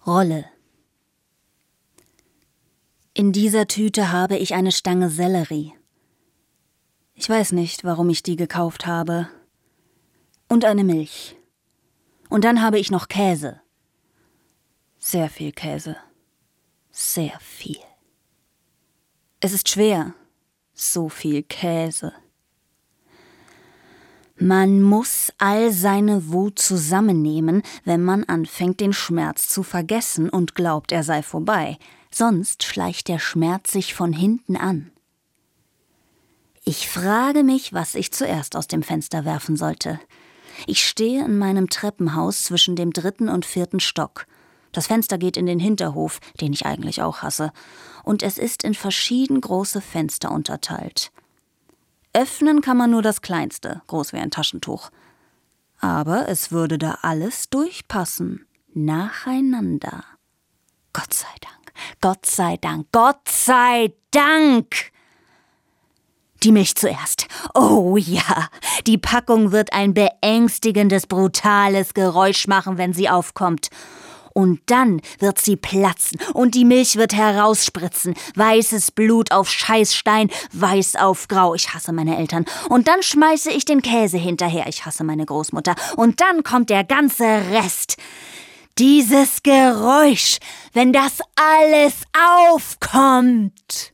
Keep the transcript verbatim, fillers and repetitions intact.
Rolle. In dieser Tüte habe ich eine Stange Sellerie. Ich weiß nicht, warum ich die gekauft habe. Und eine Milch. Und dann habe ich noch Käse. Sehr viel Käse. Sehr viel. Es ist schwer. So viel Käse. Man muss all seine Wut zusammennehmen, wenn man anfängt, den Schmerz zu vergessen und glaubt, er sei vorbei. Sonst schleicht der Schmerz sich von hinten an. Ich frage mich, was ich zuerst aus dem Fenster werfen sollte. Ich stehe in meinem Treppenhaus zwischen dem dritten und vierten Stock. Das Fenster geht in den Hinterhof, den ich eigentlich auch hasse, und es ist in verschieden große Fenster unterteilt. Öffnen kann man nur das kleinste, groß wie ein Taschentuch. Aber es würde da alles durchpassen, nacheinander. Gott sei Dank, Gott sei Dank, Gott sei Dank! Die Milch zuerst. Oh ja, die Packung wird ein beängstigendes, brutales Geräusch machen, wenn sie aufkommt. Und dann wird sie platzen und die Milch wird herausspritzen. Weißes Blut auf Scheißstein, weiß auf grau. Ich hasse meine Eltern. Und dann schmeiße ich den Käse hinterher. Ich hasse meine Großmutter. Und dann kommt der ganze Rest. Dieses Geräusch, wenn das alles aufkommt.